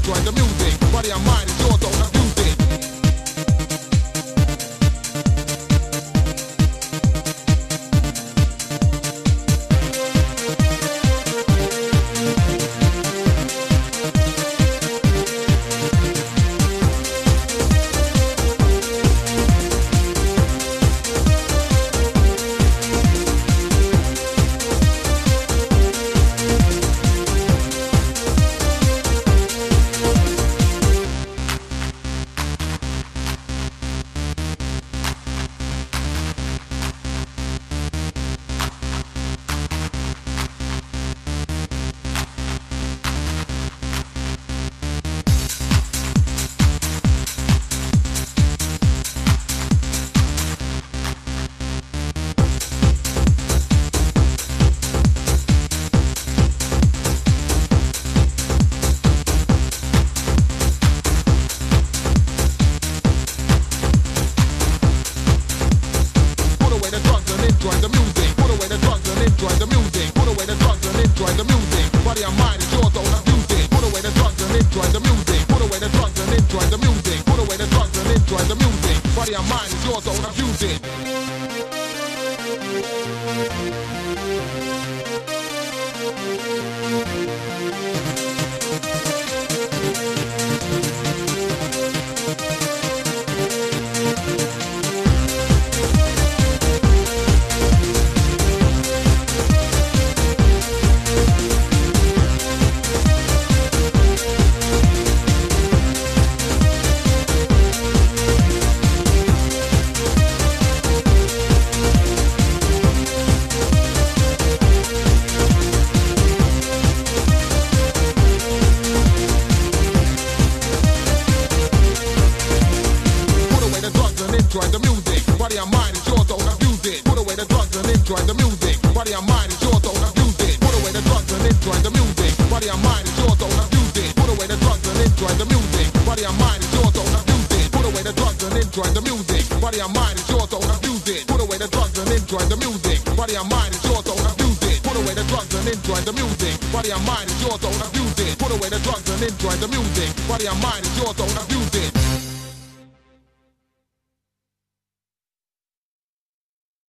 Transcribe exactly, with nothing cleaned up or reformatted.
enjoy the music. Body and mind is yours, don't abuse it. Enjoy the music. Put away the drugs and enjoy the music. Put away the drugs and enjoy the music. Body and mind is yours, don't abuse it. Put away the drugs and enjoy the music. Put away the drugs and enjoy the music. Put away the drugs and enjoy the music. Body and mind is yours, don't abuse it. Enjoy the music, body and mind is yours, don't abuse it. Put away the drugs and enjoy the music. Body and mind is yours, don't abuse it. Put away the drugs and enjoy the music. Body and mind is yours, don't abuse it. Put away the drugs and enjoy the music. Body and mind is yours, don't abuse it. Put away the drugs and enjoy the music. Body and mind is yours, don't abuse it. Put away the drugs and enjoy the music. Body and mind is yours, don't abuse it. Put away the drugs and enjoy the music. Body and mind is yours, don't abuse it. Put away the drugs and enjoy the music. Body and mind is yours, don't abuse it.